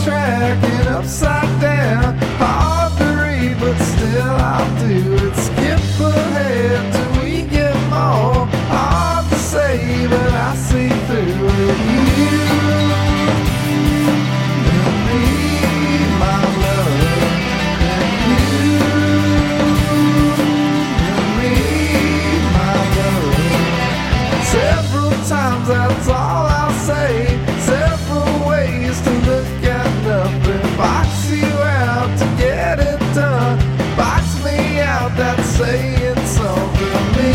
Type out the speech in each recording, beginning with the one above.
track and upside down. Hard to read, but still I'll do it. Skip ahead till we get more. Hard to say, but I see through it. You and me, my love, and you and me, my love. Several times, that's all I'll say. Several ways to look at nothing. Box you out to get it done. Box me out, that's saying something. Me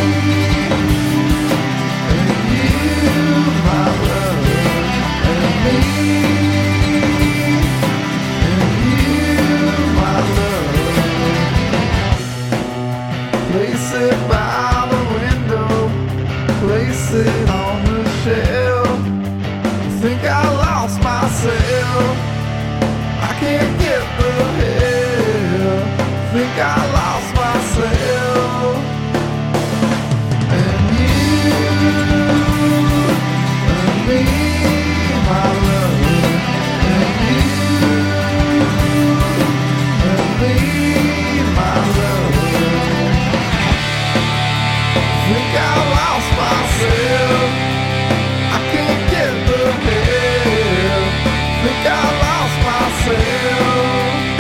and you, my love, and me and you, my love. Place it by the window, place it on the shelf. Think I lost myself, I can't get the hell. Think I lost myself. And you and me, my love, and you and me, my love. Think I lost myself, I can't get the hell. Think I lost myself.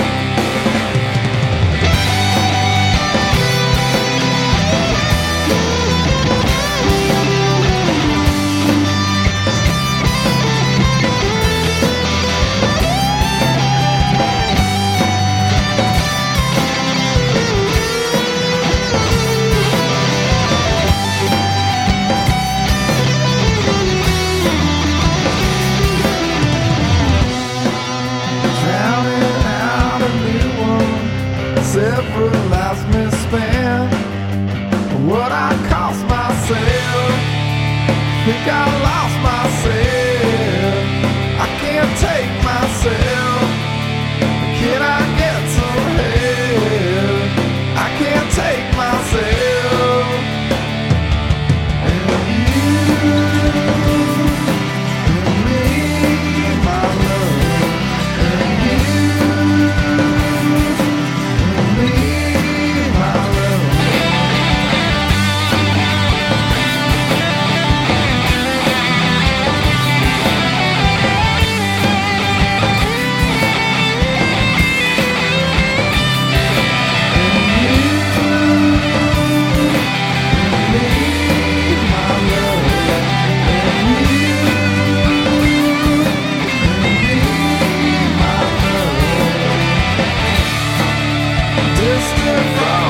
Drowning out a new one, several lives misspent. What I cost myself, think I lost myself. I can't take myself, can I get some help? I can't take myself. And you and me, my love, and you and me, my love. Distant from